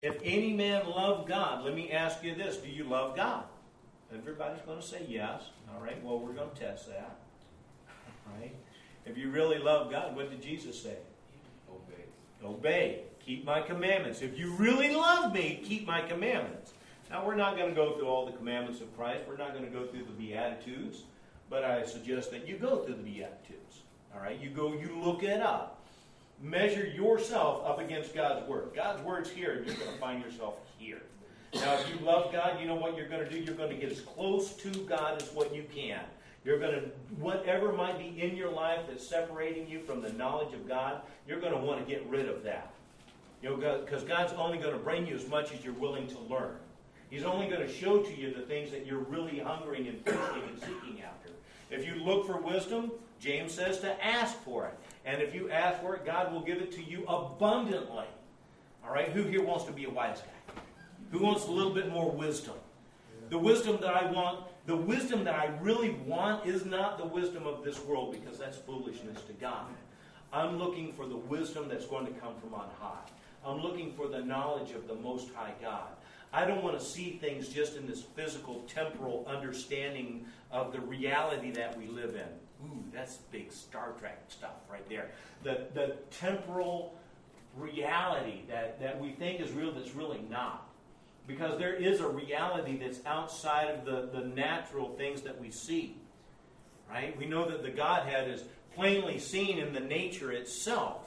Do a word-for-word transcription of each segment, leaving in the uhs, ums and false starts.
If any man love God, let me ask you this. Do you love God? Everybody's going to say yes. All right, well, we're going to test that. All right. If you really love God, what did Jesus say? Obey. Obey. Keep my commandments. If you really love me, keep my commandments. Now, we're not going to go through all the commandments of Christ. We're not going to go through the Beatitudes. But I suggest that you go through the Beatitudes. All right? You go, you look it up. Measure yourself up against God's Word. God's Word's here, and you're going to find yourself here. Now, if you love God, you know what you're going to do? You're going to get as close to God as what you can. You're going to, whatever might be in your life that's separating you from the knowledge of God, you're going to want to get rid of that. You know, because God's only going to bring you as much as you're willing to learn. He's only going to show to you the things that you're really hungering and thirsting and seeking after. If you look for wisdom, James says to ask for it. And if you ask for it, God will give it to you abundantly. All right? Who here wants to be a wise guy? Who wants a little bit more wisdom? The wisdom that I want, the wisdom that I really want is not the wisdom of this world, because that's foolishness to God. I'm looking for the wisdom that's going to come from on high. I'm looking for the knowledge of the Most High God. I don't want to see things just in this physical, temporal understanding of the reality that we live in. Ooh, that's big Star Trek stuff right there. The, the temporal reality that, that we think is real that's really not. Because there is a reality that's outside of the, the natural things that we see. Right? We know that the Godhead is plainly seen in the nature itself.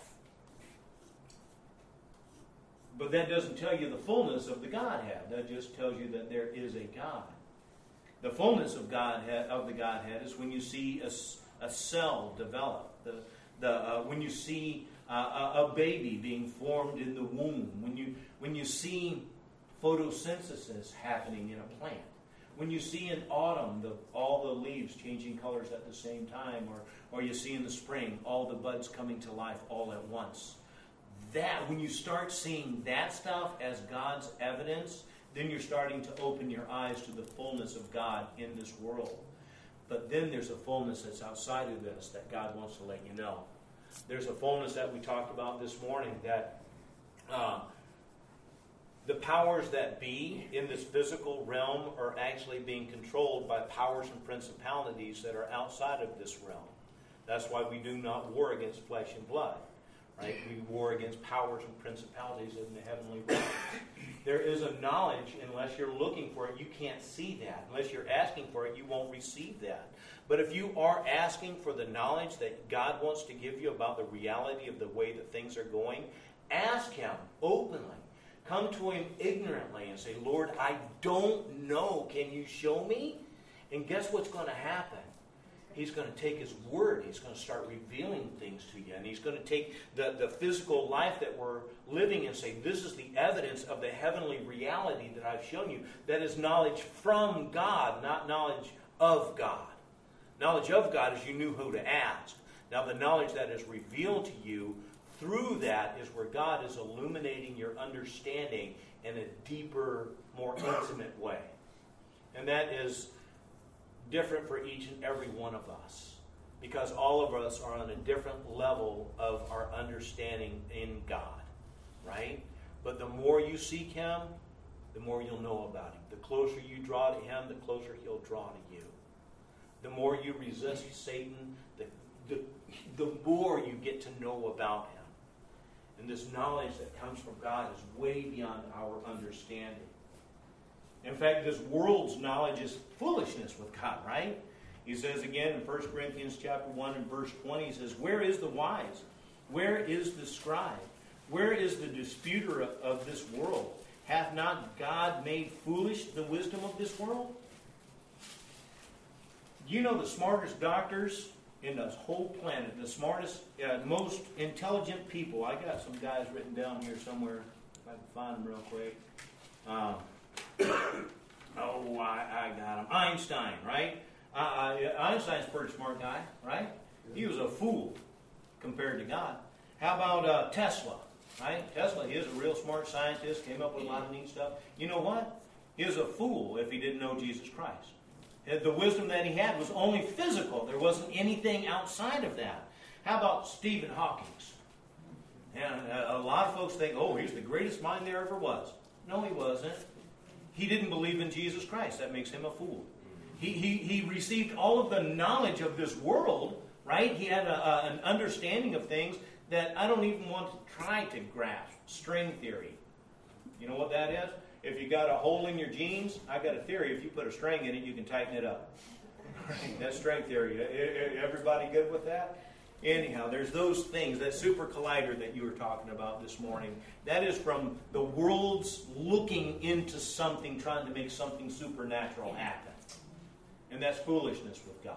But that doesn't tell you the fullness of the Godhead. That just tells you that there is a God. The fullness of Godhead of the Godhead is when you see a, a cell develop. The, the, uh, when you see uh, a, a baby being formed in the womb. When you, when you see photosynthesis happening in a plant. When you see in autumn the, all the leaves changing colors at the same time, or, or you see in the spring all the buds coming to life all at once. That, when you start seeing that stuff as God's evidence, then you're starting to open your eyes to the fullness of God in this world. But then there's a fullness that's outside of this that God wants to let you know. There's a fullness that we talked about this morning, that uh, the powers that be in this physical realm are actually being controlled by powers and principalities that are outside of this realm. That's why we do not war against flesh and blood. Right? We war against powers and principalities in the heavenly realms. There is a knowledge, unless you're looking for it, you can't see that. Unless you're asking for it, you won't receive that. But if you are asking for the knowledge that God wants to give you about the reality of the way that things are going, ask Him openly. Come to Him ignorantly and say, Lord, I don't know. Can you show me? And guess what's going to happen? He's going to take His Word. He's going to start revealing things to you. And He's going to take the, the physical life that we're living and say, this is the evidence of the heavenly reality that I've shown you. That is knowledge from God, not knowledge of God. Knowledge of God is you knew who to ask. Now the knowledge that is revealed to you through that is where God is illuminating your understanding in a deeper, more intimate way. And that is different for each and every one of us, because all of us are on a different level of our understanding in God, right? But the more you seek Him, the more you'll know about Him. The closer you draw to Him, the closer He'll draw to you. The more you resist Satan, the, the, the more you get to know about Him. And this knowledge that comes from God is way beyond our understanding. In fact, this world's knowledge is foolishness with God, right? He says again in First Corinthians chapter one and verse twenty, he says, where is the wise? Where is the scribe? Where is the disputer of, of this world? Hath not God made foolish the wisdom of this world? You know the smartest doctors in the whole planet, the smartest, uh, most intelligent people. I got some guys written down here somewhere, if I can find them real quick. Um, oh, I, I got him. Einstein, right? Uh, uh, Einstein's a pretty smart guy, right? He was a fool compared to God. How about uh, Tesla, right? Tesla, he is a real smart scientist, came up with a lot of neat stuff. You know what? He was a fool if he didn't know Jesus Christ. The wisdom that he had was only physical. There wasn't anything outside of that. How about Stephen Hawking? And a lot of folks think, oh, he's the greatest mind there ever was. No, he wasn't. He didn't believe in Jesus Christ. That makes him a fool. He, he, he received all of the knowledge of this world, right? He had a, a, an understanding of things that I don't even want to try to grasp. String theory. You know what that is? If you got a hole in your jeans, I've got a theory. If you put a string in it, you can tighten it up. That's string theory. Everybody good with that? Anyhow, there's those things, that super collider that you were talking about this morning. That is from the world's looking into something, trying to make something supernatural happen. And that's foolishness with God.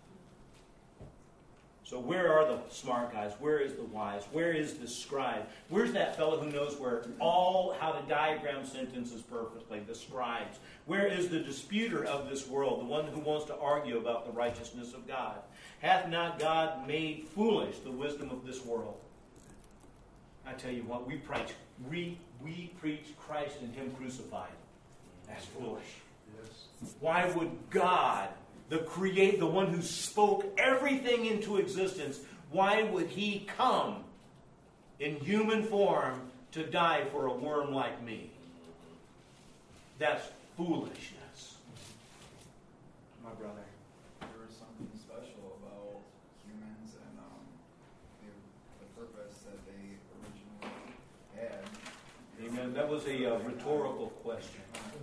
So where are the smart guys? Where is the wise? Where is the scribe? Where's that fellow who knows where all how to diagram sentences perfectly? The scribes. Where is the disputer of this world? The one who wants to argue about the righteousness of God. Hath not God made foolish the wisdom of this world? I tell you what, we preach, we, we preach Christ and Him crucified. That's foolish. Yes. Why would God, the create, the one who spoke everything into existence, why would He come in human form to die for a worm like me? That's foolishness. My brother. There was something special about humans and um, the, the purpose that they originally had. Amen. That was a uh, rhetorical question.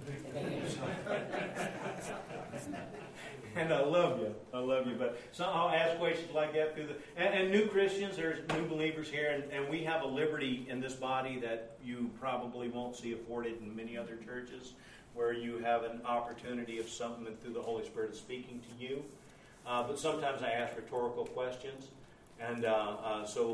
And I love you. I love you. But so I'll ask questions like that through the... And, and new Christians, there's new believers here, and, and we have a liberty in this body that you probably won't see afforded in many other churches, where you have an opportunity of something through the Holy Spirit is speaking to you. Uh, but sometimes I ask rhetorical questions. And uh, uh, so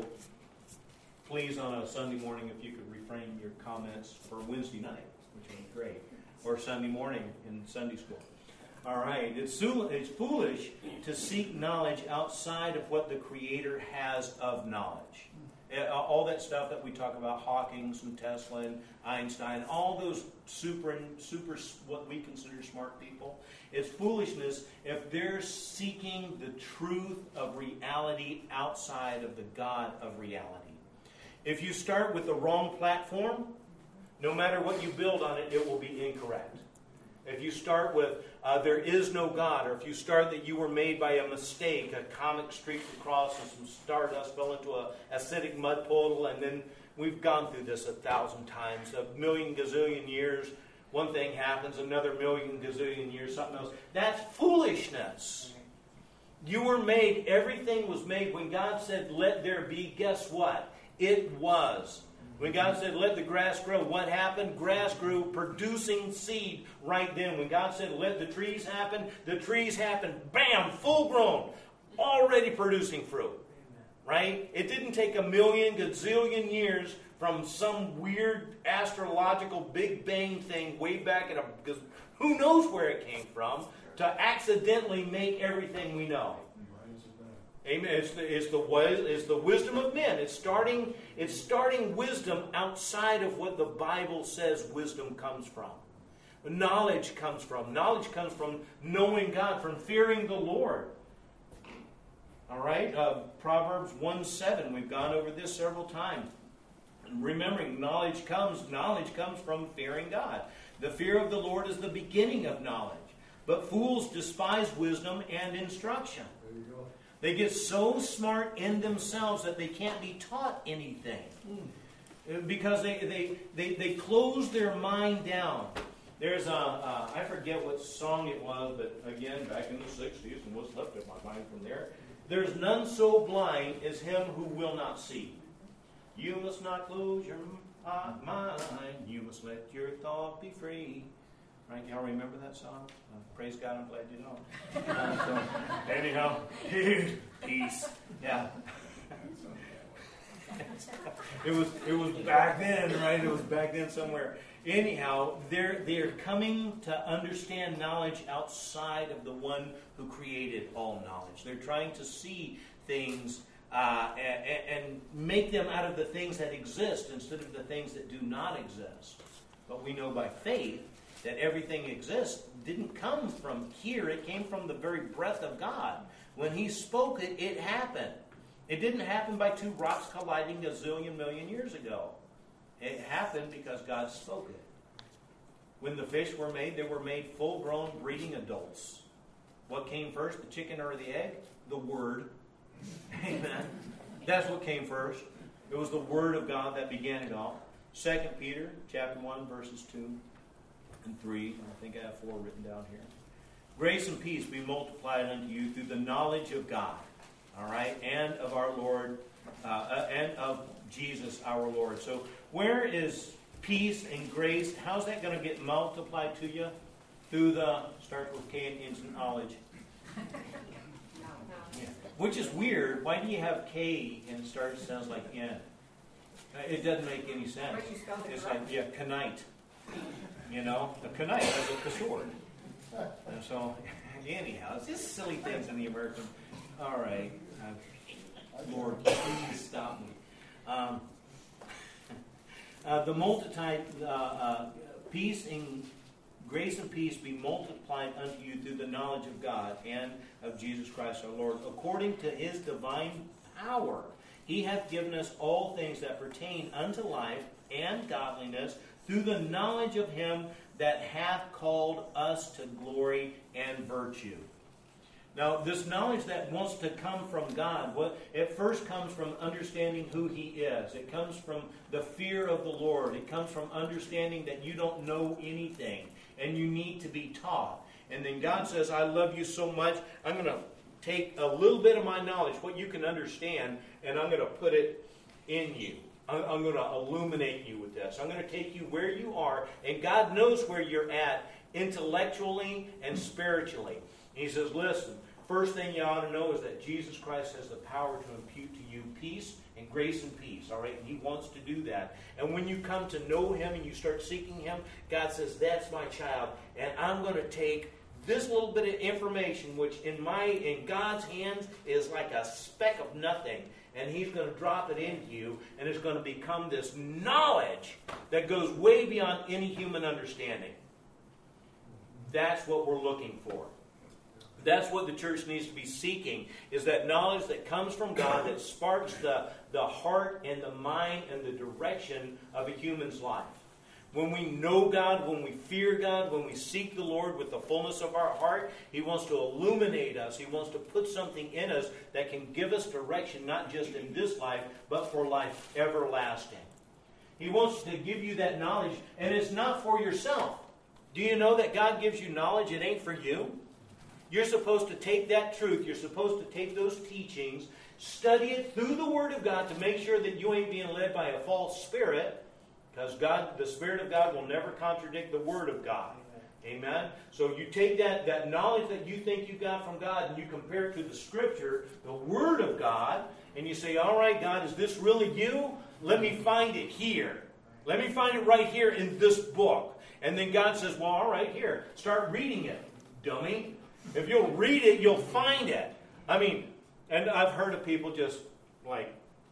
please, on a Sunday morning, if you could refrain your comments for Wednesday night, which would be great, or Sunday morning in Sunday school. All right, it's, it's foolish to seek knowledge outside of what the Creator has of knowledge. All that stuff that we talk about, Hawking's and Tesla and Einstein, all those super, super, what we consider smart people, it's foolishness if they're seeking the truth of reality outside of the God of reality. If you start with the wrong platform, no matter what you build on it, it will be incorrect. If you start with, uh, there is no God, or if you start that you were made by a mistake, a comic streaked across and some stardust fell into a acidic mud puddle, and then we've gone through this a thousand times, a million gazillion years, one thing happens, another million gazillion years, something else. That's foolishness. You were made, everything was made. When God said, let there be, guess what? It was. When God said, let the grass grow, what happened? Grass grew, producing seed right then. When God said, let the trees happen, the trees happened. Bam! Full grown. Already producing fruit. Right? It didn't take a million, gazillion years from some weird astrological Big Bang thing way back in a... Who knows where it came from to accidentally make everything we know. Amen. It's the, it's the it's the wisdom of men. It's starting it's starting wisdom outside of what the Bible says wisdom comes from. Knowledge comes from. Knowledge comes from knowing God, from fearing the Lord. All right? Uh, Proverbs one seven. We've gone over this several times. Remembering, knowledge comes, knowledge comes from fearing God. The fear of the Lord is the beginning of knowledge. But fools despise wisdom and instruction. There you go. They get so smart in themselves that they can't be taught anything. Mm. Because they, they, they, they close their mind down. There's a, uh, I forget what song it was, but again, back in the sixties, and what's left of my mind from there. There's none so blind as him who will not see. You must not close your mind. You must let your thought be free. Right? Y'all remember that song? Uh, praise God, I'm glad you know. Uh, so, anyhow, peace. Yeah. It was it was back then, right? It was back then somewhere. Anyhow, they're they're coming to understand knowledge outside of the one who created all knowledge. They're trying to see things uh, and, and make them out of the things that exist instead of the things that do not exist. But we know by faith that everything exists didn't come from here. It came from the very breath of God. When He spoke it, it happened. It didn't happen by two rocks colliding a zillion million years ago. It happened because God spoke it. When the fish were made, they were made full-grown breeding adults. What came first, the chicken or the egg? The Word. Amen. That's what came first. It was the Word of God that began it all. Second Peter chapter one, verses two and three. I think I have four written down here. Grace and peace be multiplied unto you through the knowledge of God, all right, and of our Lord, uh, and of Jesus our Lord. So where is peace and grace? How's that going to get multiplied to you? Through the, starts with K and ends in knowledge. Yeah. Which is weird. Why do you have K and starts sounds like N? It doesn't make any sense. It's like, yeah, kanite. You know, a kanite is a sword. And so, anyhow, it's just silly things in the American. All right. Uh, Lord, please stop me. Um, uh, the multitude, uh, uh, peace and grace and peace be multiplied unto you through the knowledge of God and of Jesus Christ our Lord, according to his divine power. He hath given us all things that pertain unto life and godliness through the knowledge of him that hath called us to glory and virtue. Now, this knowledge that wants to come from God, what, it first comes from understanding who he is. It comes from the fear of the Lord. It comes from understanding that you don't know anything and you need to be taught. And then God says, I love you so much, I'm going to take a little bit of my knowledge, what you can understand, and I'm going to put it in you. I'm going to illuminate you with this. I'm going to take you where you are, and God knows where you're at intellectually and spiritually. And he says, listen, first thing you ought to know is that Jesus Christ has the power to impute to you peace and grace and peace, all right? And he wants to do that. And when you come to know him and you start seeking him, God says, that's my child, and I'm going to take this little bit of information, which in my in God's hands is like a speck of nothing, and he's going to drop it into you, and it's going to become this knowledge that goes way beyond any human understanding. That's what we're looking for. That's what the church needs to be seeking, is that knowledge that comes from God that sparks the, the heart and the mind and the direction of a human's life. When we know God, when we fear God, when we seek the Lord with the fullness of our heart, he wants to illuminate us. He wants to put something in us that can give us direction, not just in this life, but for life everlasting. He wants to give you that knowledge, and it's not for yourself. Do you know that God gives you knowledge? It ain't for you. You're supposed to take that truth. You're supposed to take those teachings, study it through the Word of God to make sure that you ain't being led by a false spirit. Because God, the Spirit of God will never contradict the Word of God. Amen? So you take that, that knowledge that you think you got from God and you compare it to the Scripture, the Word of God, and you say, all right, God, is this really you? Let me find it here. Let me find it right here in this book. And then God says, well, all right, here, start reading it, dummy. If you'll read it, you'll find it. I mean, and I've heard of people just like,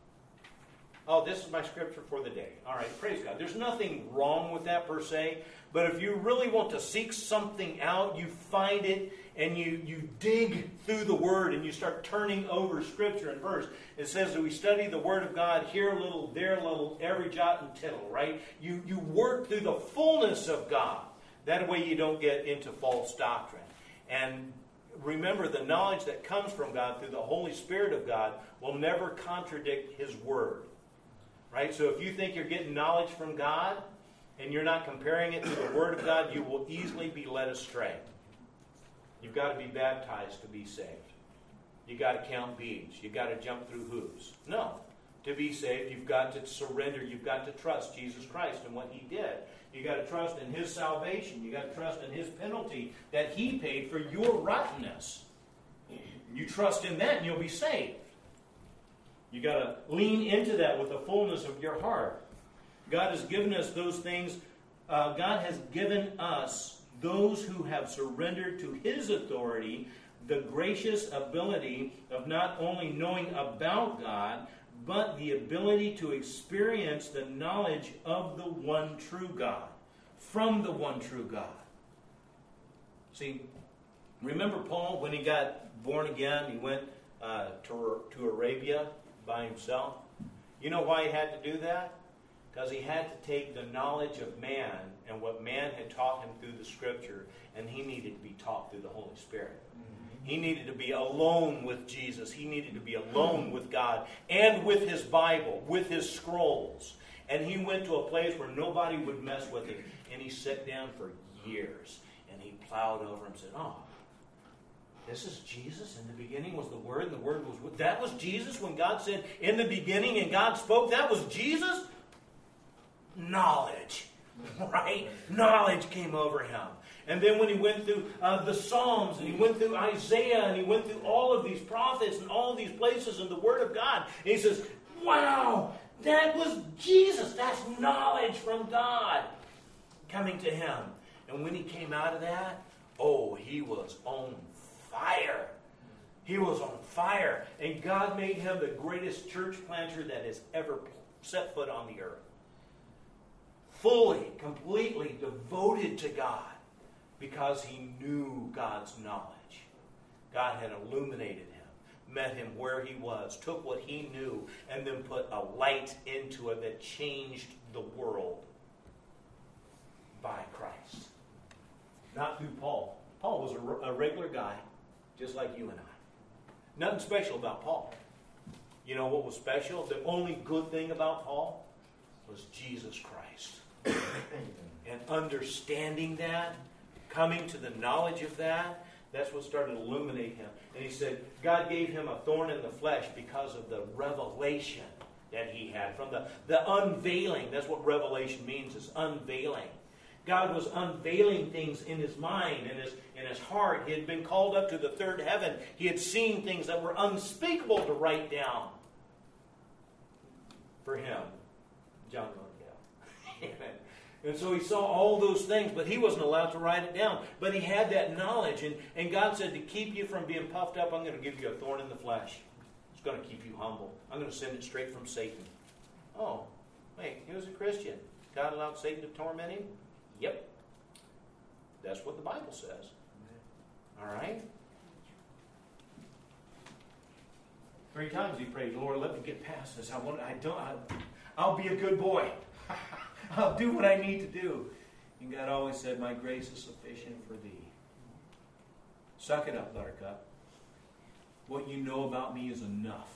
oh, this is my scripture for the day. All right, praise God. There's nothing wrong with that per se, but if you really want to seek something out, you find it and you, you dig through the Word and you start turning over scripture and verse. It says that we study the Word of God here a little, there a little, every jot and tittle, right? You, you work through the fullness of God. That way you don't get into false doctrine. And remember, the knowledge that comes from God through the Holy Spirit of God will never contradict His Word. Right? So if you think you're getting knowledge from God and you're not comparing it to the Word of God, you will easily be led astray. You've got to be baptized to be saved. You've got to count beads. You've got to jump through hoops. No. To be saved, you've got to surrender. You've got to trust Jesus Christ and what He did. You've got to trust in His salvation. You've got to trust in His penalty that He paid for your rottenness. You trust in that and you'll be saved. You got to lean into that with the fullness of your heart. God has given us those things. Uh, God has given us, those who have surrendered to His authority, the gracious ability of not only knowing about God, but the ability to experience the knowledge of the one true God, from the one true God. See, remember Paul, when he got born again, he went uh, to, to Arabia by himself. You know why he had to do that? Because he had to take the knowledge of man and what man had taught him through the Scripture, and he needed to be taught through the Holy Spirit. Mm-hmm. He needed to be alone with Jesus. He needed to be alone with God and with his Bible, with his scrolls. And he went to a place where nobody would mess with him. And he sat down for years. And he plowed over and said, oh, this is Jesus. In the beginning was the Word, and the Word was with... That was Jesus when God said, in the beginning, and God spoke. That was Jesus? Knowledge. Right? Knowledge came over him. And then when he went through uh, the Psalms, and he went through Isaiah, and he went through all of these prophets and all of these places in the Word of God, and he says, wow, that was Jesus. That's knowledge from God coming to him. And when he came out of that, oh, he was on fire. He was on fire. And God made him the greatest church planter that has ever set foot on the earth. Fully, completely devoted to God because he knew God's knowledge. God had illuminated him, met him where he was, took what he knew, and then put a light into it that changed the world by Christ. Not through Paul. Paul was a, a regular guy, just like you and I. Nothing special about Paul. You know what was special? The only good thing about Paul was Jesus Christ. And understanding that, coming to the knowledge of that, that's what started to illuminate him. And he said, God gave him a thorn in the flesh because of the revelation that he had. From the, the unveiling, that's what revelation means, is unveiling. God was unveiling things in his mind, in his, in his heart. He had been called up to the third heaven. He had seen things that were unspeakable to write down. For him, John Lundell. And so he saw all those things, but he wasn't allowed to write it down. But he had that knowledge, and, and God said, to keep you from being puffed up, I'm going to give you a thorn in the flesh. It's going to keep you humble. I'm going to send it straight from Satan. Oh, wait, he was a Christian. God allowed Satan to torment him? Yep. That's what the Bible says. All right? Three times he prayed, Lord, let me get past this. I want. I don't. I, I'll be a good boy. I'll do what I need to do. And God always said, my grace is sufficient for thee. Suck it up, buttercup. What you know about me is enough.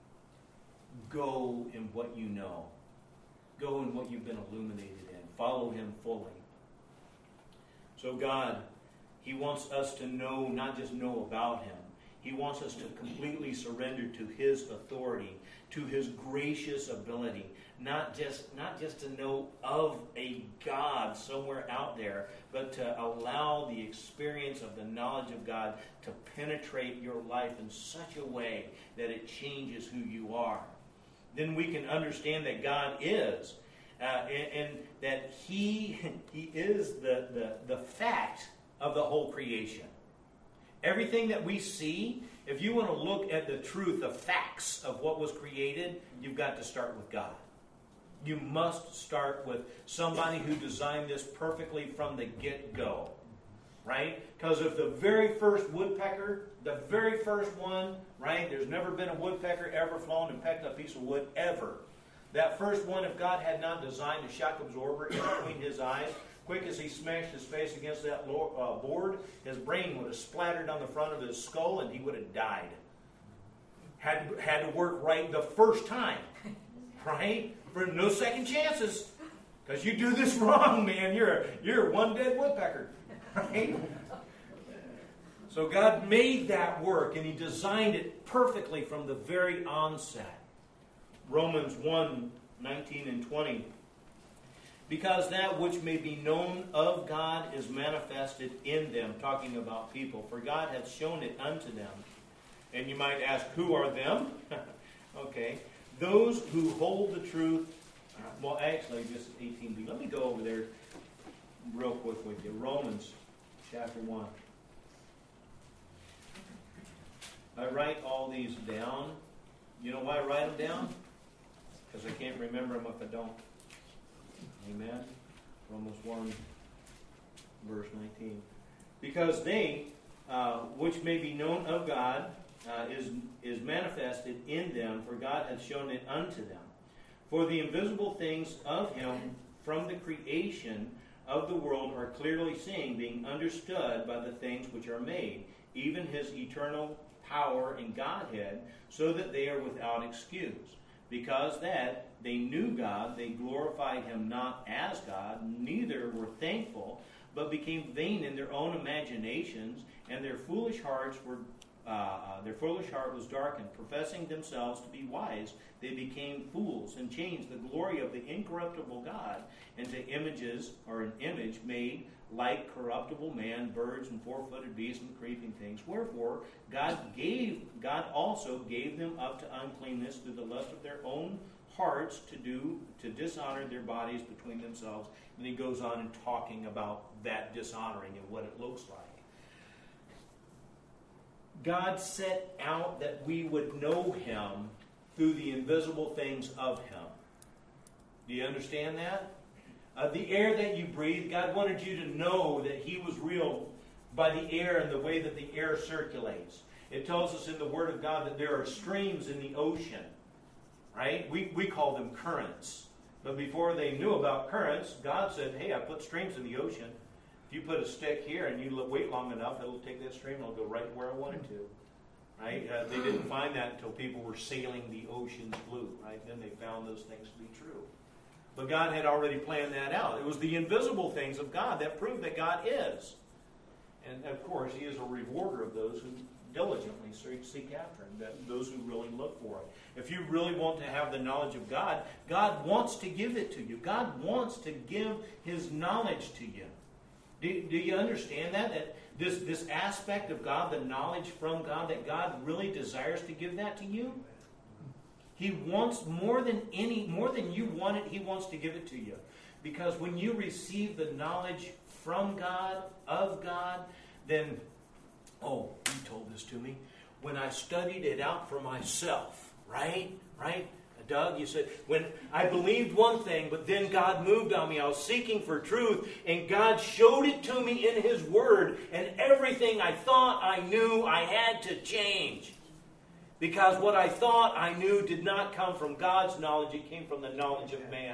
Go in what you know. Go in what you've been illuminated in. Follow him fully. So God, he wants us to know, not just know about him. He wants us to completely surrender to his authority, to his gracious ability. Not just, not just to know of a God somewhere out there, but to allow the experience of the knowledge of God to penetrate your life in such a way that it changes who you are. Then we can understand that God is, uh, and, and that He He is the, the, the fact of the whole creation. Everything that we see, if you want to look at the truth, the facts of what was created, you've got to start with God. You must start with somebody who designed this perfectly from the get-go, right? Because if the very first woodpecker, the very first one, right? There's never been a woodpecker ever flown and pecked a piece of wood ever. That first one, if God had not designed a shock absorber in between his eyes, quick as he smashed his face against that uh, board, his brain would have splattered on the front of his skull and he would have died. Had, had to work right the first time, right? For no second chances. Because you do this wrong, man, you're, you're one dead woodpecker. Right? So God made that work, and he designed it perfectly from the very onset. Romans one, nineteen and twenty. Because that which may be known of God is manifested in them, talking about people. For God hath shown it unto them. And you might ask, who are them? Okay. Those who hold the truth, uh, well, actually, just eighteen b. Let me go over there real quick with you. Romans chapter one. I write all these down. You know why I write them down? Because I can't remember them if I don't. Amen? Romans one, verse nineteen. Because they, uh, which may be known of God, Uh, is is manifested in them, for God hath shown it unto them. For the invisible things of him from the creation of the world are clearly seen, being understood by the things which are made, even his eternal power and Godhead, so that they are without excuse. Because that they knew God, they glorified him not as God, neither were thankful, but became vain in their own imaginations, and their foolish hearts were uh, uh, their foolish heart was darkened. Professing themselves to be wise, they became fools, and changed the glory of the incorruptible God into images, or an image made like corruptible man, birds, and four-footed beasts, and creeping things. Wherefore God gave God also gave them up to uncleanness through the lust of their own hearts, to do to dishonor their bodies between themselves. And he goes on in talking about that dishonoring and what it looks like. God set out that we would know him through the invisible things of him. Do you understand that? Uh, the air that you breathe, God wanted you to know that he was real by the air and the way that the air circulates. It tells us in the Word of God that there are streams in the ocean, right? We, we call them currents. But before they knew about currents, God said, hey, I put streams in the ocean. If you put a stick here and you wait long enough, it'll take that stream and it'll go right where I want it to. Right? Uh, they didn't find that until people were sailing the oceans blue. Right? Then they found those things to be true. But God had already planned that out. It was the invisible things of God that proved that God is. And of course, he is a rewarder of those who diligently seek after him, that those who really look for it. If you really want to have the knowledge of God, God wants to give it to you. God wants to give his knowledge to you. Do, do you understand that? That this, this aspect of God, the knowledge from God, that God really desires to give that to you? He wants more than any, more than you want it, he wants to give it to you. Because when you receive the knowledge from God, of God, then, oh, you told this to me. When I studied it out for myself, right? Right? Doug, you said, when I believed one thing, but then God moved on me. I was seeking for truth, and God showed it to me in his word, and everything I thought I knew I had to change. Because what I thought I knew did not come from God's knowledge, it came from the knowledge of man.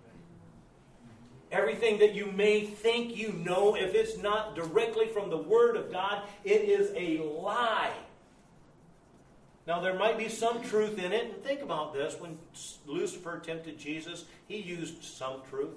Everything that you may think you know, if it's not directly from the Word of God, it is a lie. Now, there might be some truth in it. And think about this. When Lucifer tempted Jesus, he used some truth.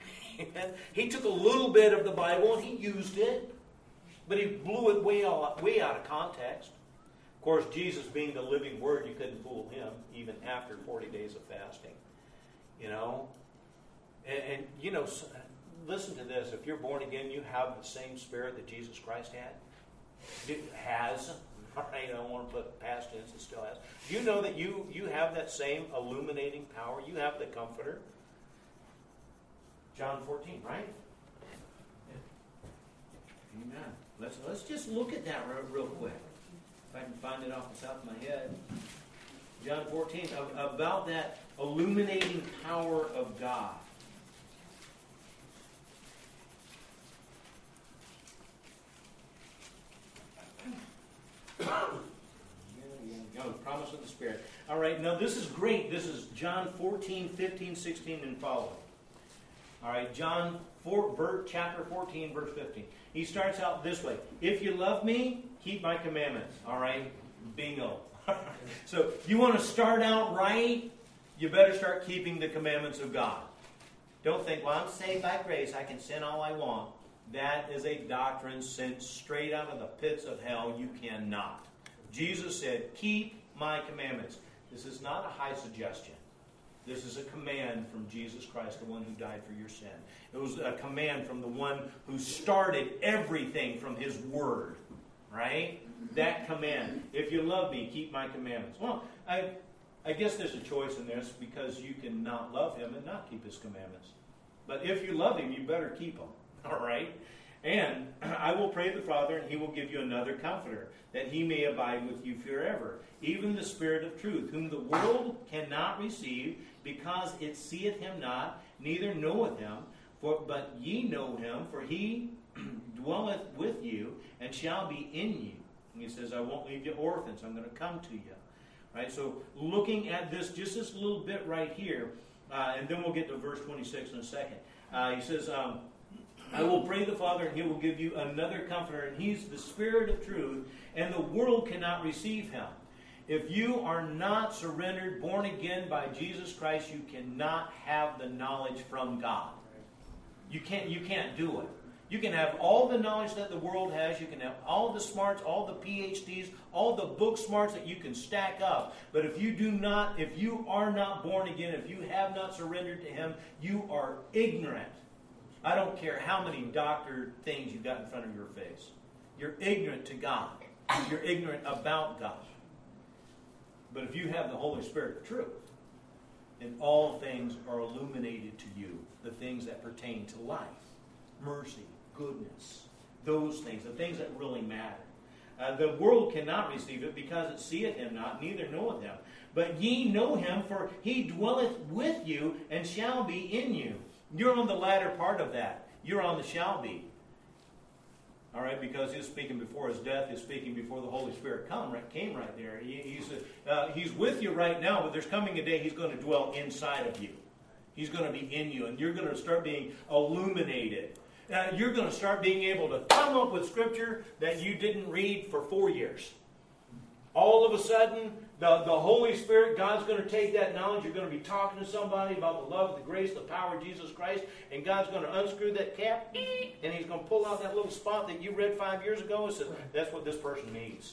He took a little bit of the Bible and he used it. But he blew it way out, way out of context. Of course, Jesus being the living Word, you couldn't fool him, even after forty days of fasting. You know? And, and, you know, listen to this. If you're born again, you have the same spirit that Jesus Christ had. It has. All right, I don't want to put past tense, it still has. Do you know that you, you have that same illuminating power? You have the Comforter. John fourteen, right? Yeah. Amen. Let's, let's just look at that real, real quick. If I can find it off the top of my head. John fourteen, about that illuminating power of God. Go, promise of the Spirit. All right, now this is great. This is John fourteen, fifteen, sixteen, and following. All right, John four, chapter fourteen, verse fifteen. He starts out this way. If you love me, keep my commandments. All right, bingo. So you want to start out right, you better start keeping the commandments of God. Don't think, well, I'm saved by grace. I can sin all I want. That is a doctrine sent straight out of the pits of hell. You cannot. Jesus said, keep my commandments. This is not a high suggestion. This is a command from Jesus Christ, the one who died for your sin. It was a command from the one who started everything from his word. Right? That command. If you love me, keep my commandments. Well, I, I guess there's a choice in this, because you can not love him and not keep his commandments. But if you love him, you better keep them. All right? And I will pray the Father, and he will give you another comforter, that he may abide with you forever, even the Spirit of truth, whom the world cannot receive, because it seeth him not, neither knoweth him. For but ye know him, for he dwelleth with you, and shall be in you. And he says, I won't leave you orphans. I'm going to come to you. Right? So looking at this, just this little bit right here, Uh, and then we'll get to verse twenty-six in a second. Uh, he says, um, I will pray the Father, and he will give you another comforter, and he's the Spirit of truth, and the world cannot receive him. If you are not surrendered, born again by Jesus Christ, you cannot have the knowledge from God. You can't, you can't do it. You can have all the knowledge that the world has. You can have all the smarts, all the P H Ds, all the book smarts that you can stack up. But if you do not, if you are not born again, if you have not surrendered to him, you are ignorant. I don't care how many doctor things you got in front of your face. You're ignorant to God. You're ignorant about God. But if you have the Holy Spirit of truth, then all things are illuminated to you, the things that pertain to life, mercy, goodness, those things, the things that really matter. Uh, the world cannot receive it because it seeth him not, neither knoweth him. But ye know him, for he dwelleth with you and shall be in you. You're on the latter part of that. You're on the shall be. All right, because he's speaking before his death, he's speaking before the Holy Spirit come, right, came right there. He, he's, uh, he's with you right now, but there's coming a day he's going to dwell inside of you. He's going to be in you, and you're going to start being illuminated. Uh, you're going to start being able to come up with Scripture that you didn't read for four years. All of a sudden, the, the Holy Spirit, God's going to take that knowledge. You're going to be talking to somebody about the love, the grace, the power of Jesus Christ, and God's going to unscrew that cap, and he's going to pull out that little spot that you read five years ago and say, that's what this person needs.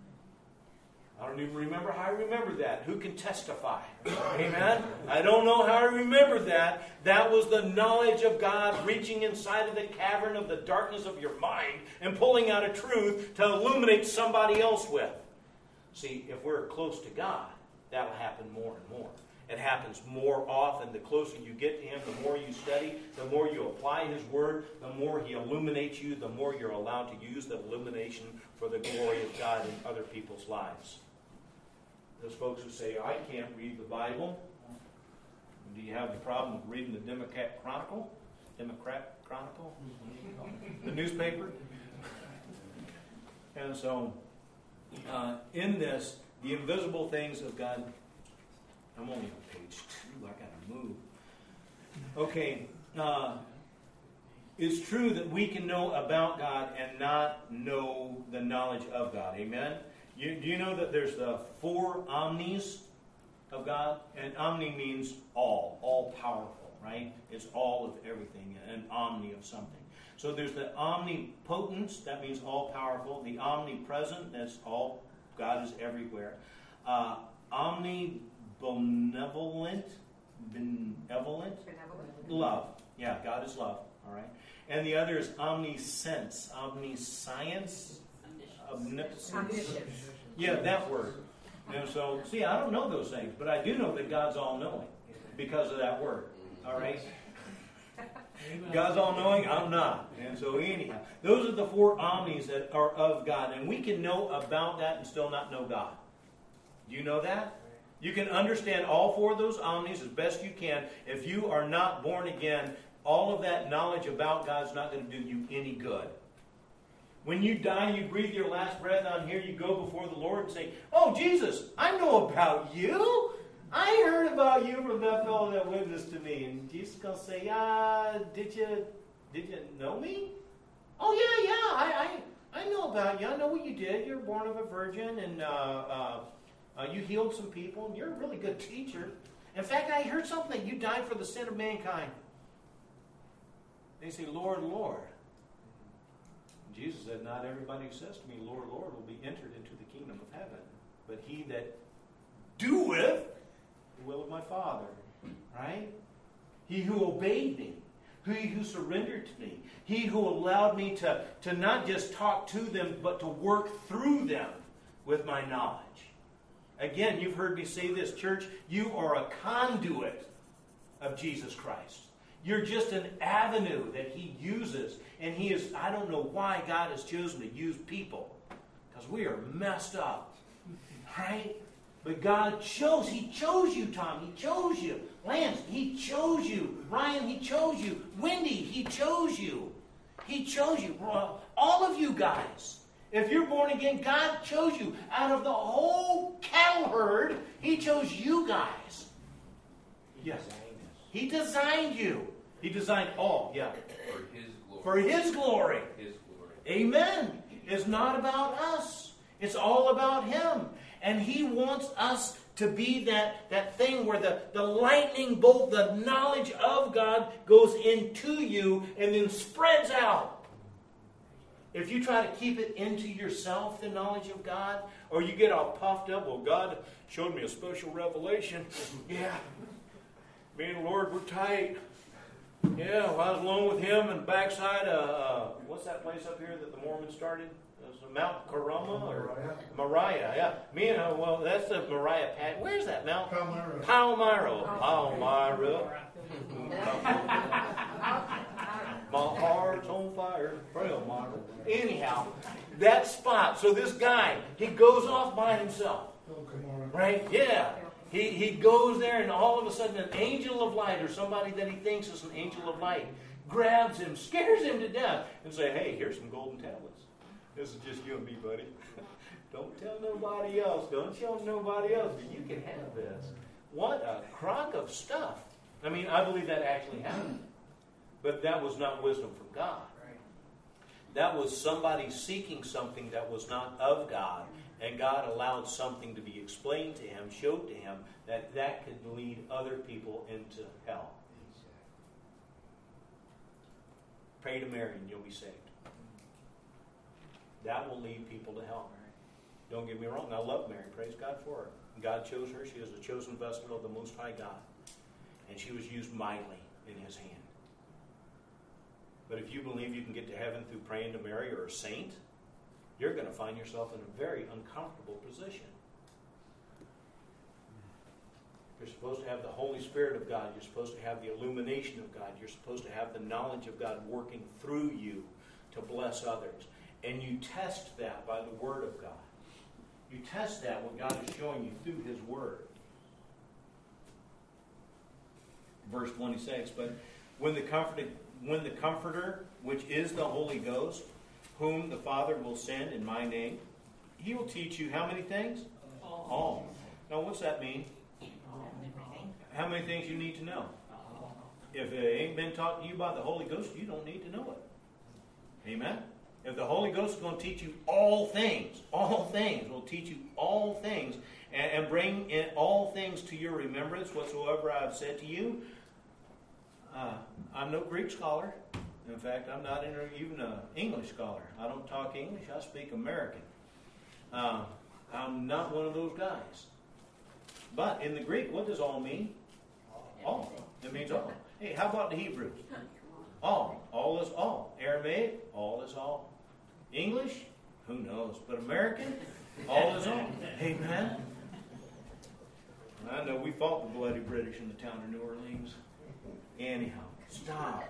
I don't even remember how I remembered that. Who can testify? Amen? I don't know how I remembered that. That was the knowledge of God reaching inside of the cavern of the darkness of your mind and pulling out a truth to illuminate somebody else with. See, if we're close to God, that will happen more and more. It happens more often. The closer you get to him, the more you study, the more you apply his word, the more he illuminates you, the more you're allowed to use the illumination for the glory of God in other people's lives. Those folks who say, I can't read the Bible. Do you have the problem of reading the Democrat Chronicle? Democrat Chronicle? The newspaper? And so, uh, in this, the invisible things of God. I'm only on page two. I got to move. Okay. Uh, it's true that we can know about God and not know the knowledge of God. Amen? You, do you know that there's the four omnis of God? And omni means all, all powerful, right? It's all of everything, an omni of something. So there's the omnipotence, that means all powerful. The omnipresent, that's all, God is everywhere. Uh, omnibenevolent, benevolent, love. Yeah, God is love, all right. And the other is omniscience, omniscience. Omniscience. Yeah, that word. And so, see, I don't know those things, but I do know that God's all-knowing because of that word. All right? God's all-knowing, I'm not. And so anyhow, those are the four omnis that are of God. And we can know about that and still not know God. Do you know that? You can understand all four of those omnis as best you can. If you are not born again, all of that knowledge about God's not going to do you any good. When you die, you breathe your last breath on here, you go before the Lord and say, oh, Jesus, I know about you. I heard about you from that fellow that witnessed to me. And Jesus is going to say, uh, did you did you know me? Oh, yeah, yeah, I, I, I know about you. I know what you did. You're born of a virgin, and uh, uh, uh, you healed some people, and you're a really good teacher. In fact, I heard something that you died for the sin of mankind. They say, Lord, Lord. Jesus said, not everybody who says to me, Lord, Lord, will be entered into the kingdom of heaven, but he that doeth the will of my Father. Right? He who obeyed me, he who surrendered to me, he who allowed me to, to not just talk to them, but to work through them with my knowledge. Again, you've heard me say this, church, you are a conduit of Jesus Christ. You're just an avenue that he uses. And he is, I don't know why God has chosen to use people. Because we are messed up. Right? But God chose, he chose you, Tom. He chose you. Lance, he chose you. Ryan, he chose you. Wendy, he chose you. He chose you. All of you guys. If you're born again, God chose you. Out of the whole cattle herd, he chose you guys. Yes, He designed you. He designed all, yeah. For His glory. For His glory. His glory. Amen. It's not about us. It's all about Him. And He wants us to be that, that thing where the, the lightning bolt, the knowledge of God goes into you and then spreads out. If you try to keep it into yourself, the knowledge of God, or you get all puffed up, well, God showed me a special revelation. Yeah. Me and the Lord were tight. Yeah, well, I was alone with Him in the backside of, uh, what's that place up here that the Mormons started? Mount Karama or Moriah, yeah. Me and uh, well, that's the Moriah Pat. Where's that Mount? Palmyra. Palmyra. Palmyra. My heart's on fire. Palmyra. Anyhow, that spot. So this guy, he goes off by himself. Right? Yeah. He he goes there, and all of a sudden, an angel of light, or somebody that he thinks is an angel of light, grabs him, scares him to death, and say, "Hey, here's some golden tablets. This is just you and me, buddy. Don't tell nobody else. Don't show nobody else. You can have this." What a crock of stuff. I mean, I believe that actually happened. But that was not wisdom from God. That was somebody seeking something that was not of God. And God allowed something to be explained to him, showed to him, that that could lead other people into hell. Pray to Mary and you'll be saved. That will lead people to hell. Don't get me wrong, I love Mary. Praise God for her. God chose her. She is a chosen vessel of the Most High God. And she was used mightily in His hand. But if you believe you can get to heaven through praying to Mary or a saint, you're going to find yourself in a very uncomfortable position. You're supposed to have the Holy Spirit of God. You're supposed to have the illumination of God. You're supposed to have the knowledge of God working through you to bless others. And you test that by the Word of God. You test that what God is showing you through His Word. Verse twenty-six, but when the comforted, when the Comforter, which is the Holy Ghost, whom the Father will send in my name, He will teach you how many things? All. All. Now, what's that mean? How many things you need to know? If it ain't been taught to you by the Holy Ghost, you don't need to know it. Amen? If the Holy Ghost is going to teach you all things, all things, will teach you all things, and, and bring in all things to your remembrance, whatsoever I have said to you. Uh, I'm no Greek scholar. In fact, I'm not even an English scholar. I don't talk English. I speak American. Uh, I'm not one of those guys. But in the Greek, what does all mean? All. It means all. Hey, how about the Hebrews? All. All is all. Aramaic, all is all. English, who knows? But American, all is all. Amen. I know we fought the bloody British in the town of New Orleans. Anyhow, stop.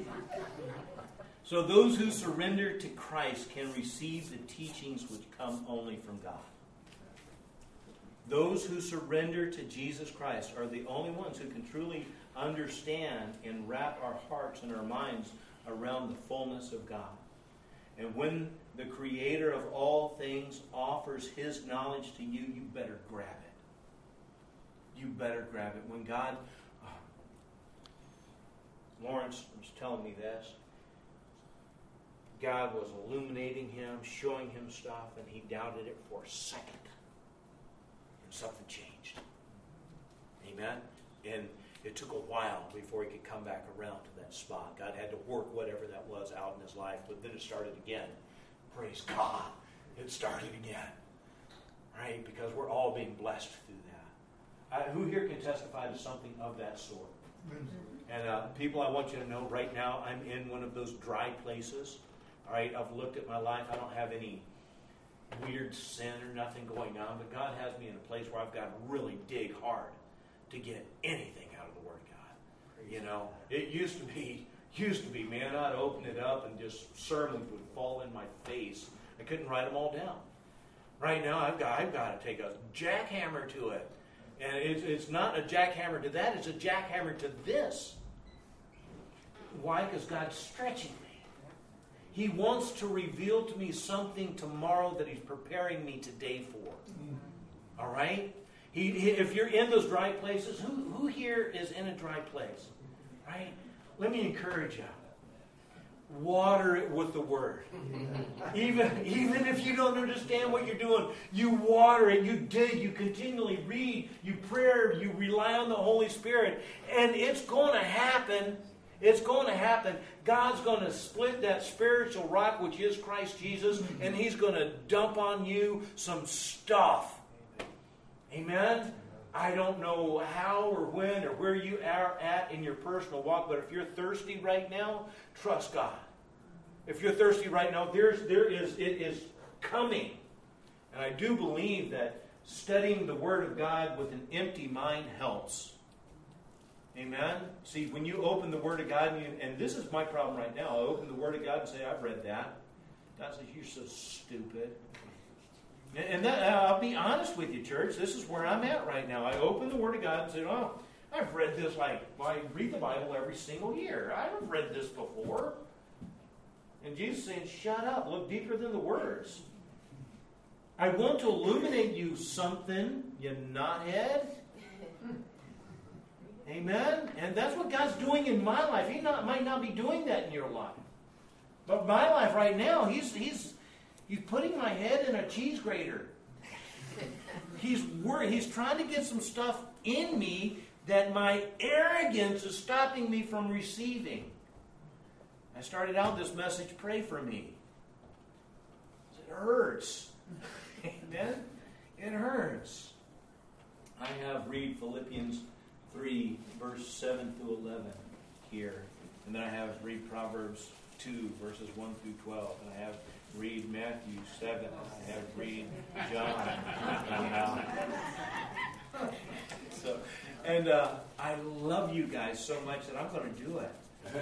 So those who surrender to Christ can receive the teachings which come only from God. Those who surrender to Jesus Christ are the only ones who can truly understand and wrap our hearts and our minds around the fullness of God. And when the Creator of all things offers His knowledge to you, you better grab it. You better grab it. When God... Uh, Lawrence was telling me this. God was illuminating him, showing him stuff, and he doubted it for a second. And something changed. Amen? And it took a while before he could come back around to that spot. God had to work whatever that was out in his life, but then it started again. Praise God. It started again. Right? Because we're all being blessed through that. Uh, who here can testify to something of that sort? And uh, people, I want you to know right now, I'm in one of those dry places. All right? I've looked at my life. I don't have any weird sin or nothing going on, but God has me in a place where I've got to really dig hard to get anything out of the Word of God. You know, it used to be, used to be, man, I'd open it up and just sermons would fall in my face. I couldn't write them all down. Right now, I've got, I've got to take a jackhammer to it. And it's, it's not a jackhammer to that, it's a jackhammer to this. Why? Because God's stretching me. He wants to reveal to me something tomorrow that He's preparing me today for. All right? He, he, if you're in those dry places, who, who here is in a dry place? Right? Let me encourage you. Water it with the Word. Even, even if you don't understand what you're doing, you water it, you dig, you continually read, you pray, you rely on the Holy Spirit, and it's going to happen. It's going to happen. God's going to split that spiritual rock, which is Christ Jesus, and He's going to dump on you some stuff. Amen? I don't know how or when or where you are at in your personal walk, but if you're thirsty right now, trust God. If you're thirsty right now, there's, there is, it is coming. And I do believe that studying the Word of God with an empty mind helps. Amen? See, when you open the Word of God, and, you, and this is my problem right now, I open the Word of God and say, I've read that. God says, you're so stupid. And that, I'll be honest with you, church. This is where I'm at right now. I open the Word of God and say, oh, I've read this like, I read the Bible every single year. I've read this before. And Jesus is saying, shut up. Look deeper than the words. I want to illuminate you something, you knothead. Amen? And that's what God's doing in my life. He not, might not be doing that in your life. But my life right now, He's... he's He's putting my head in a cheese grater. He's worried. He's trying to get some stuff in me that my arrogance is stopping me from receiving. I started out this message, pray for me. It hurts. Amen? It hurts. I have read Philippians three, verse seven through eleven here. And then I have read Proverbs two, verses one through twelve. And I have read Matthew seven. I have read John. And, uh, so, and uh, I love you guys so much that I'm going to do it.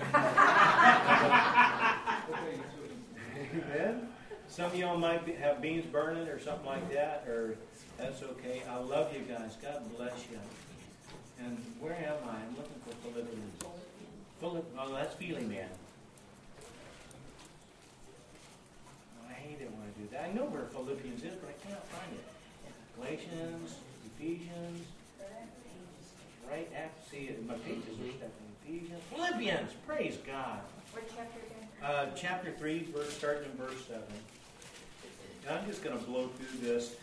Amen? Some of y'all might be, have beans burning or something like that, or that's okay. I love you guys. God bless you. And where am I? I'm looking for Philippians. Philipp, oh, that's Feeling Man. I hate it when I do that. I know where Philippians is, but I can't find it. Galatians, Ephesians, right after, see it, my pages are stuck in Ephesians. Philippians, praise God. What chapter again? Uh, chapter three, verse, starting in verse seven. And I'm just going to blow through this.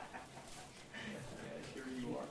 Here you are.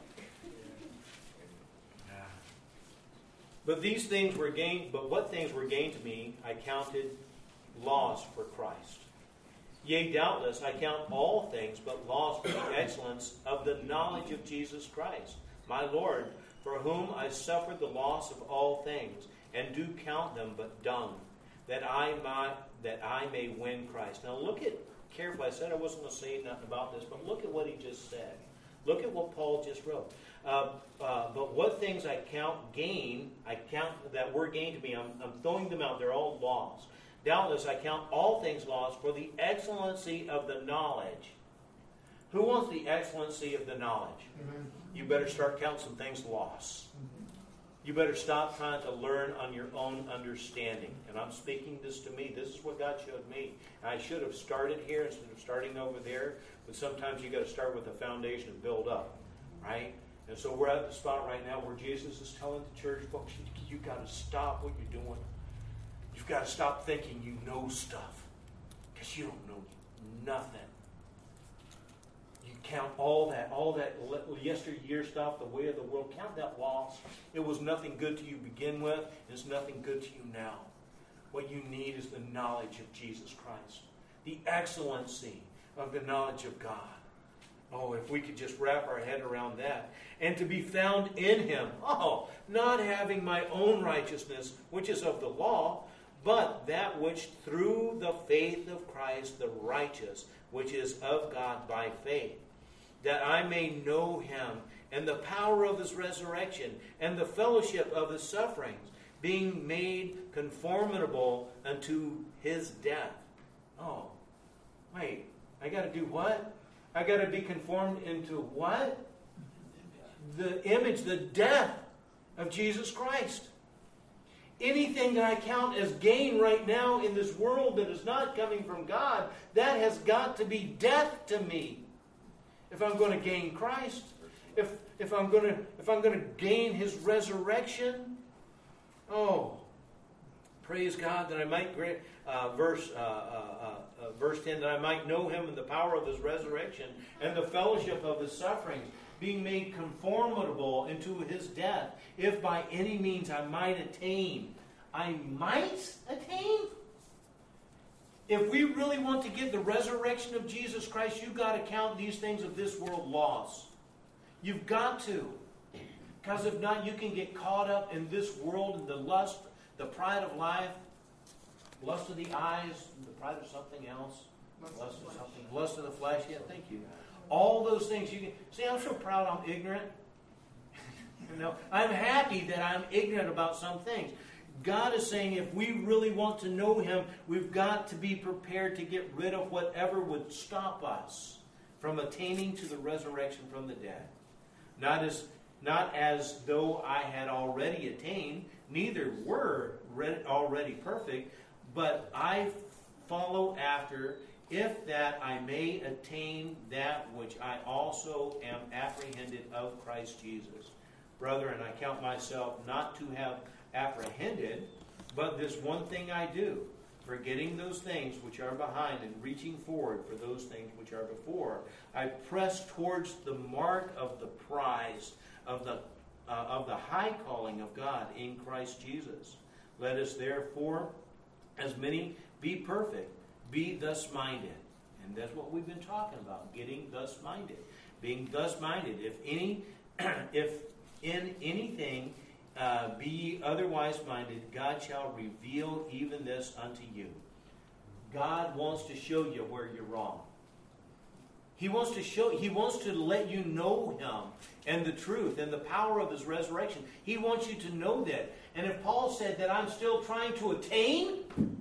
But these things were gained, but what things were gained to me, I counted loss for Christ. Yea, doubtless, I count all things but loss for the excellence of the knowledge of Jesus Christ, my Lord, for whom I suffered the loss of all things, and do count them but dung, that I might, that I may win Christ. Now look at, carefully, I said I wasn't going to say nothing about this, but look at what he just said. Look at what Paul just wrote. Uh, uh, but what things I count gain, I count that were gain to me, I'm, I'm throwing them out, they're all loss. Doubtless, I count all things lost for the excellency of the knowledge. Who wants the excellency of the knowledge? Amen. You better start counting some things lost. You better stop trying to learn on your own understanding. And I'm speaking this to me. This is what God showed me. And I should have started here instead of starting over there. But sometimes you got to start with a foundation and build up. Right? And so we're at the spot right now where Jesus is telling the church, folks, you, you got to stop what you're doing. You've got to stop thinking you know stuff. Because you don't know nothing. You count all that, all that yesteryear stuff, the way of the world. Count that loss. It was nothing good to you to begin with. It's nothing good to you now. What you need is the knowledge of Jesus Christ. The excellency of the knowledge of God. Oh, if we could just wrap our head around that. And to be found in Him. Oh, not having my own righteousness, which is of the law, but that which through the faith of Christ, the righteous, which is of God by faith, that I may know Him, and the power of His resurrection, and the fellowship of His sufferings, being made conformable unto His death. Oh, wait, I got to do what? I got to be conformed into what? The image, the death of Jesus Christ. Anything that I count as gain right now in this world that is not coming from God, that has got to be death to me if I'm going to gain Christ. if if I'm gonna if I'm gonna gain His resurrection, oh, praise God that I might grant. Uh, verse uh, uh, uh, verse ten, that I might know Him in the power of His resurrection and the fellowship of His sufferings, being made conformable into His death, if by any means I might attain. I might attain? If we really want to get the resurrection of Jesus Christ, you've got to count these things of this world loss. You've got to. Because if not, you can get caught up in this world and the lust, the pride of life, lust of the eyes, the pride of something else, lust, lust of something, lust of the flesh. Yeah, thank you. All those things you can see. I'm so proud I'm ignorant. You know, I'm happy that I'm ignorant about some things. God is saying if we really want to know Him, we've got to be prepared to get rid of whatever would stop us from attaining to the resurrection from the dead. Not as not as though I had already attained, neither were already perfect, but I follow after, if that I may attain that which I also am apprehended of Christ Jesus. Brethren, I count myself not to have apprehended, but this one thing I do, forgetting those things which are behind and reaching forward for those things which are before, I press towards the mark of the prize of the uh, of the high calling of God in Christ Jesus. Let us therefore, as many, be perfect, be thus minded. And that's what we've been talking about, getting thus minded. Being thus minded. If any, if in anything uh, be ye otherwise minded, God shall reveal even this unto you. God wants to show you where you're wrong. He wants to show, He wants to let you know Him and the truth and the power of His resurrection. He wants you to know that. And if Paul said that I'm still trying to attain,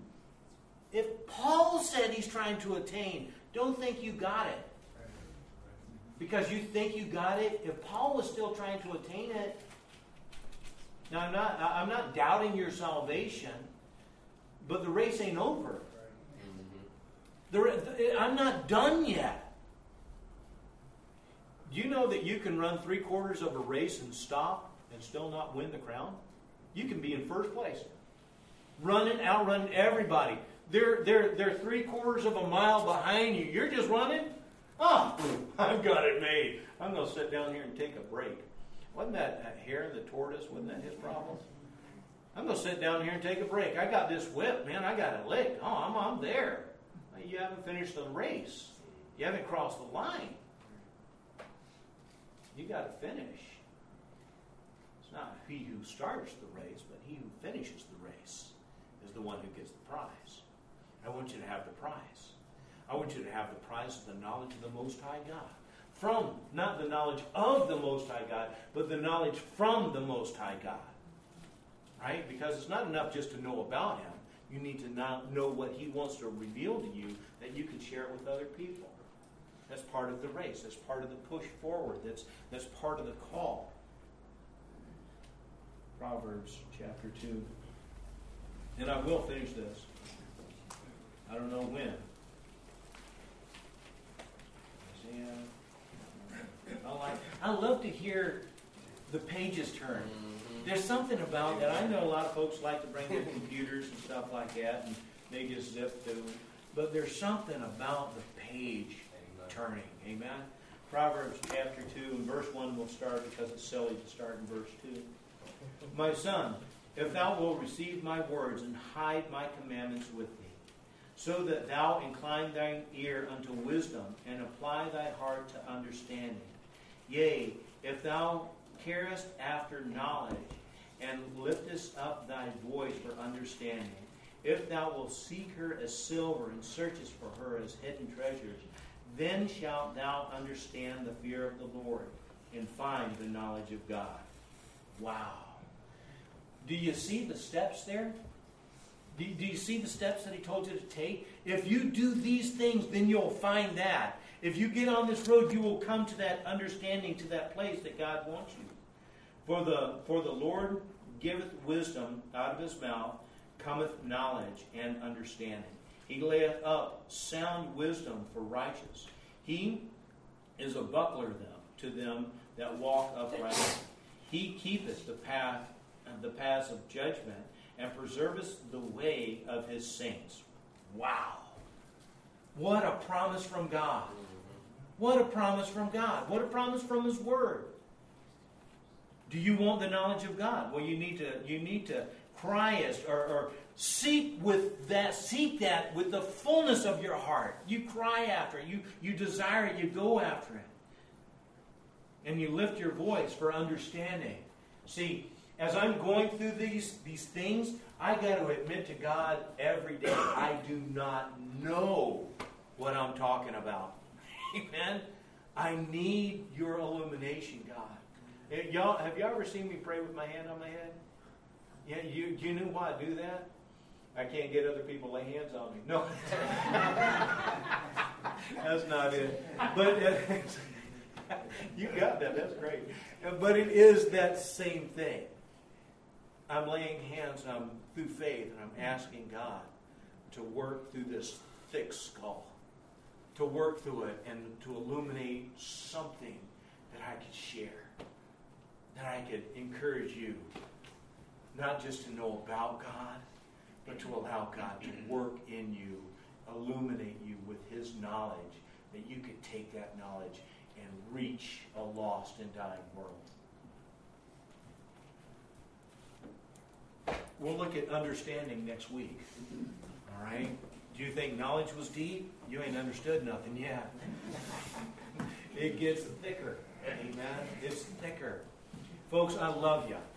if Paul said he's trying to attain, don't think you got it. Because you think you got it. If Paul was still trying to attain it, now I'm not, I'm not doubting your salvation, but the race ain't over. The, I'm not done yet. Do you know that you can run three quarters of a race and stop and still not win the crown? You can be in first place, running, outrunning everybody. They're they're they're three quarters of a mile behind you. You're just running. Oh, I've got it made. I'm going to sit down here and take a break. Wasn't that, that hare and the tortoise? Wasn't that his problem? I'm going to sit down here and take a break. I got this whip, man. I got it licked. Oh, I'm I'm there. You haven't finished the race. You haven't crossed the line. You got to finish. It's not he who starts the race, but he who finishes the race is the one who gets the prize. I want you to have the prize. I want you to have the prize of the knowledge of the Most High God. From, not the knowledge of the Most High God, but the knowledge from the Most High God. Right? Because it's not enough just to know about Him. You need to not know what He wants to reveal to you that you can share it with other people. That's part of the race. That's part of the push forward. That's, that's part of the call. Proverbs chapter two. And I will finish this. I don't know when. Isaiah. I like. I love to hear the pages turn. There's something about that. I know a lot of folks like to bring their computers and stuff like that, and they just zip through. But there's something about the page turning. Amen? Proverbs chapter two and verse one will start because it's silly to start in verse two. My son, if thou wilt receive my words and hide my commandments with thee, so that thou incline thine ear unto wisdom and apply thy heart to understanding. Yea, if thou carest after knowledge and liftest up thy voice for understanding, if thou wilt seek her as silver and searchest for her as hidden treasures, then shalt thou understand the fear of the Lord and find the knowledge of God. Wow. Do you see the steps there? Do, do you see the steps that He told you to take? If you do these things, then you'll find that. If you get on this road, you will come to that understanding, to that place that God wants you. For the, for the Lord giveth wisdom out of His mouth, cometh knowledge and understanding. He layeth up sound wisdom for righteous. He is a buckler them to them that walk upright. He keepeth the path, the paths of judgment, and preserveth the way of his saints. Wow. What a promise from God. What a promise from God. What a promise from his word. Do you want the knowledge of God? Well, you need to you need to cry as, or, or seek with that seek that with the fullness of your heart. You cry after it. You you desire it. You go after it. And you lift your voice for understanding. See, as I'm going through these, these things, I got to admit to God every day, I do not know what I'm talking about. Amen? I need your illumination, God. Y'all, have y'all ever seen me pray with my hand on my head? Yeah, you, you knew why I do that? I can't get other people to lay hands on me. No. That's not it. But uh, you got that. That's great. But it is that same thing. I'm laying hands I'm through faith, and I'm asking God to work through this thick skull, to work through it and to illuminate something that I could share, that I could encourage you, not just to know about God, but to allow God to work in you, illuminate you with his knowledge, that you could take that knowledge and reach a lost and dying world. We'll look at understanding next week. All right? Do you think knowledge was deep? You ain't understood nothing yet. It gets thicker. Amen? It's thicker. Folks, I love you.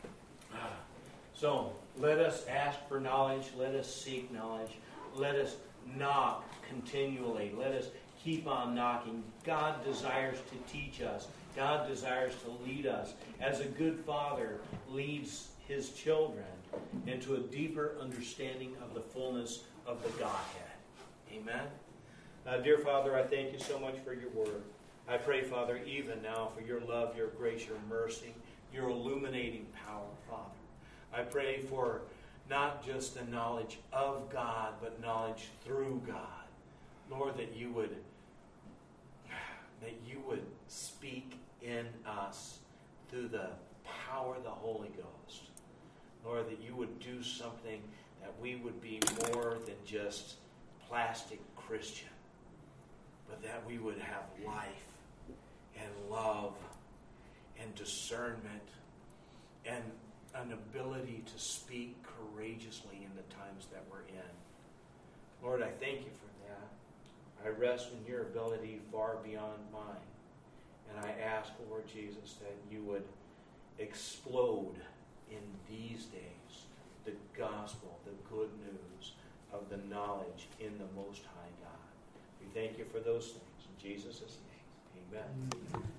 So, let us ask for knowledge. Let us seek knowledge. Let us knock continually. Let us keep on knocking. God desires to teach us. God desires to lead us. As a good father leads his children into a deeper understanding of the fullness of the Godhead. Amen? Uh, dear Father, I thank you so much for your word. I pray, Father, even now for your love, your grace, your mercy, your illuminating power, Father. I pray for not just the knowledge of God, but knowledge through God. Lord, that you would that you would speak in us through the power of the Holy Ghost. Lord, that you would do something that we would be more than just plastic Christian, but that we would have life and love and discernment and an ability to speak courageously in the times that we're in. Lord, I thank you for that. I rest in your ability far beyond mine. And I ask, Lord Jesus, that you would explode in these days the gospel, the good news of the knowledge in the Most High God. We thank you for those things. In Jesus' name, amen.